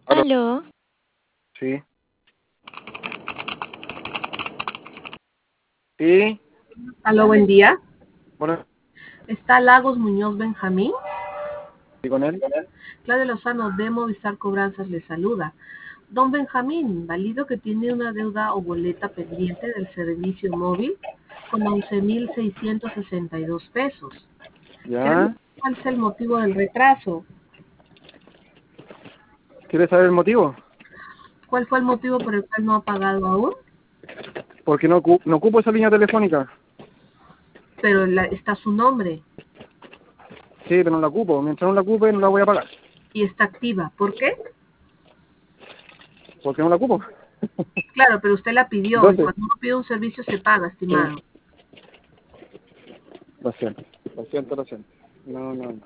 Aló, Aló, sí, sí, Aló, buen día. bueno, Está Lagos Muñoz Benjamín. ¿y con él? Claudia Lozano de Movistar Cobranzas le saluda. Don Benjamín, válido que tiene una deuda o boleta pendiente del servicio móvil con 11.662 pesos. Queremos ¿Ya? saber cuál es el motivo del retraso. ¿Quieres saber el motivo? ¿Cuál fue el motivo por el cual no ha pagado aún? Porque no ocupo esa línea telefónica. Pero está su nombre Sí, pero no la ocupo. Mientras no la ocupe, no la voy a pagar. y está activa. ¿Por qué? ¿Por qué no la ocupo? Claro, pero usted la pidió y Entonces, cuando uno pide un servicio se paga, sí, estimado. lo siento, lo siento, lo siento. No, no, no.